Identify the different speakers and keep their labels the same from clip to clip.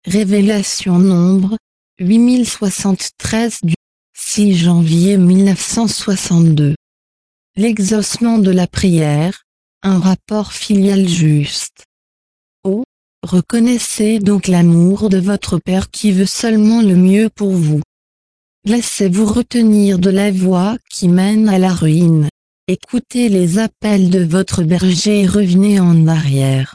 Speaker 1: Révélation Nombre, 8073 du 6 janvier 1962. L'exaucement de la prière, un rapport filial juste. Oh, reconnaissez donc l'amour de votre Père qui veut seulement le mieux pour vous. Laissez-vous retenir de la voie qui mène à la ruine. Écoutez les appels de votre berger et revenez en arrière.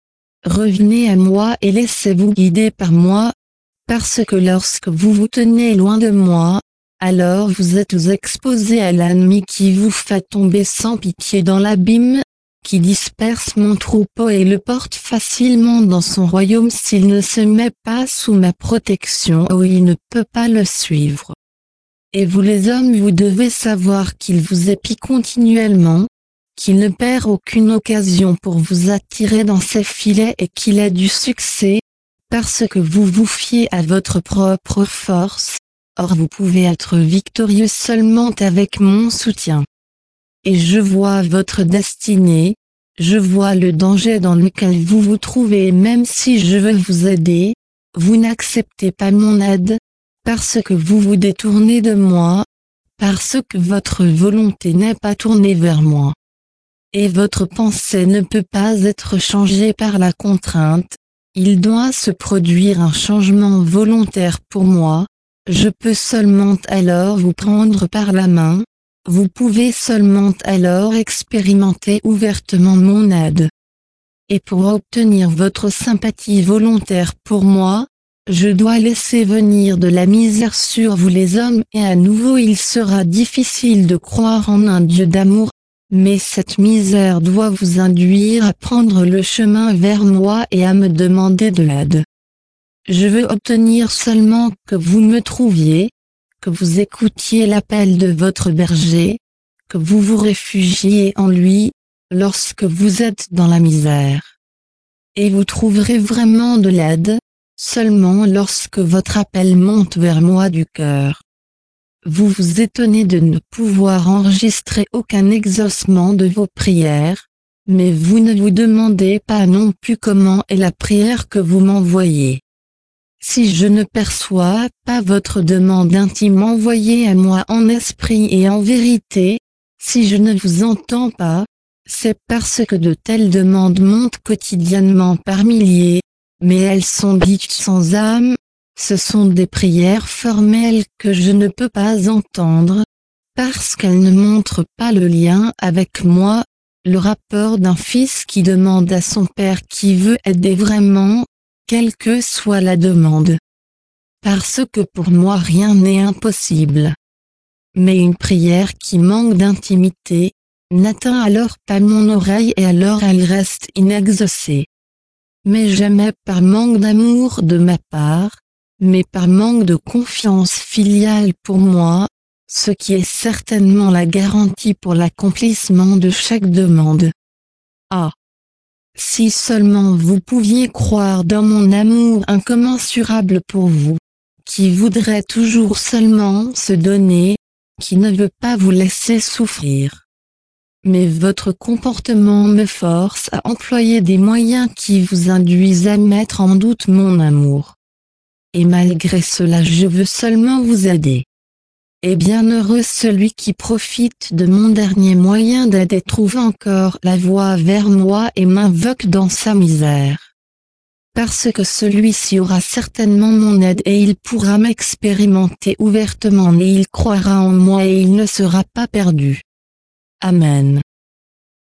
Speaker 1: Revenez à moi et laissez-vous guider par moi, parce que lorsque vous vous tenez loin de moi, alors vous êtes exposés à l'ennemi qui vous fait tomber sans pitié dans l'abîme, qui disperse mon troupeau et le porte facilement dans son royaume s'il ne se met pas sous ma protection ou il ne peut pas le suivre. Et vous les hommes, vous devez savoir qu'il vous épie continuellement, qu'il ne perd aucune occasion pour vous attirer dans ses filets et qu'il a du succès, parce que vous vous fiez à votre propre force, or vous pouvez être victorieux seulement avec mon soutien. Et je vois votre destinée, je vois le danger dans lequel vous vous trouvez et même si je veux vous aider, vous n'acceptez pas mon aide, parce que vous vous détournez de moi, parce que votre volonté n'est pas tournée vers moi. Et votre pensée ne peut pas être changée par la contrainte, il doit se produire un changement volontaire pour moi, je peux seulement alors vous prendre par la main, vous pouvez seulement alors expérimenter ouvertement mon aide. Et pour obtenir votre sympathie volontaire pour moi, je dois laisser venir de la misère sur vous les hommes et à nouveau il sera difficile de croire en un Dieu d'amour. Mais cette misère doit vous induire à prendre le chemin vers moi et à me demander de l'aide. Je veux obtenir seulement que vous me trouviez, que vous écoutiez l'appel de votre berger, que vous vous réfugiez en lui, lorsque vous êtes dans la misère. Et vous trouverez vraiment de l'aide, seulement lorsque votre appel monte vers moi du cœur. Vous vous étonnez de ne pouvoir enregistrer aucun exaucement de vos prières, mais vous ne vous demandez pas non plus comment est la prière que vous m'envoyez. Si je ne perçois pas votre demande intime envoyée à moi en esprit et en vérité, si je ne vous entends pas, c'est parce que de telles demandes montent quotidiennement par milliers, mais elles sont dites sans âme. Ce sont des prières formelles que je ne peux pas entendre, parce qu'elles ne montrent pas le lien avec moi, le rapport d'un fils qui demande à son père qui veut aider vraiment, quelle que soit la demande. Parce que pour moi rien n'est impossible. Mais une prière qui manque d'intimité, n'atteint alors pas mon oreille et alors elle reste inexaucée. Mais jamais par manque d'amour de ma part, mais par manque de confiance filiale pour moi, ce qui est certainement la garantie pour l'accomplissement de chaque demande. Ah! Si seulement vous pouviez croire dans mon amour incommensurable pour vous, qui voudrait toujours seulement se donner, qui ne veut pas vous laisser souffrir. Mais votre comportement me force à employer des moyens qui vous induisent à mettre en doute mon amour. Et malgré cela je veux seulement vous aider. Et bienheureux celui qui profite de mon dernier moyen d'aide et trouve encore la voie vers moi et m'invoque dans sa misère. Parce que celui-ci aura certainement mon aide et il pourra m'expérimenter ouvertement et il croira en moi et il ne sera pas perdu. Amen.